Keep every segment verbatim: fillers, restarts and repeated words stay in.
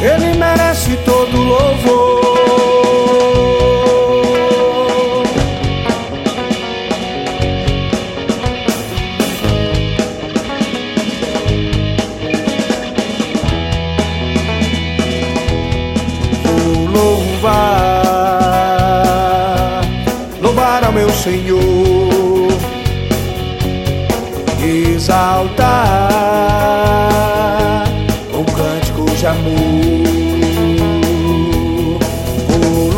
Ele merece todo louvor. Vou louvar, louvar ao meu Senhor, exaltar com cânticos de amor. Vou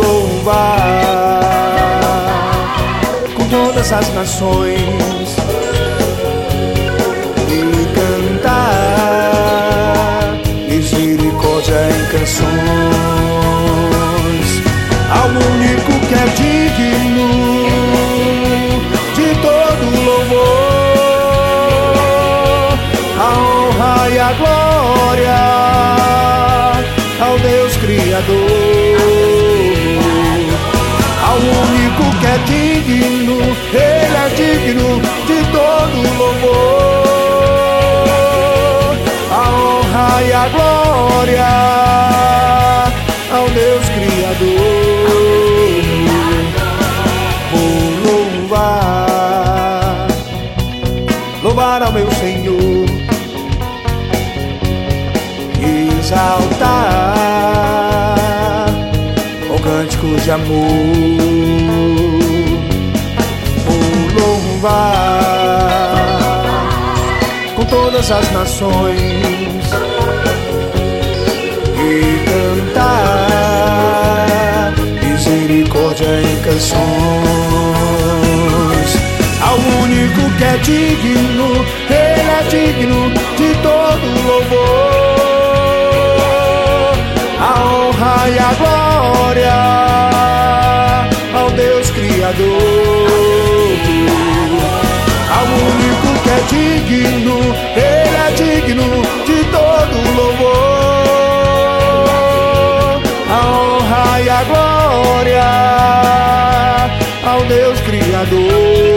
louvar com todas as nações e cantar misericórdia em canções ao único que é digno de todo louvor, a honra e a glória ao Deus Criador, ao único que é digno. Ele é digno de todo louvor, a honra e a glória ao Deus Criador. Vou louvar, louvar ao meu Senhor, exaltar com cânticos de amor. Vou louvar com todas as nações e cantar misericórdia em canções ao único que é digno. Ele é digno de todo louvor, a honra e a glória ao Deus Criador, ao único que é digno. Ele é digno de todo louvor, a honra e a glória ao Deus Criador.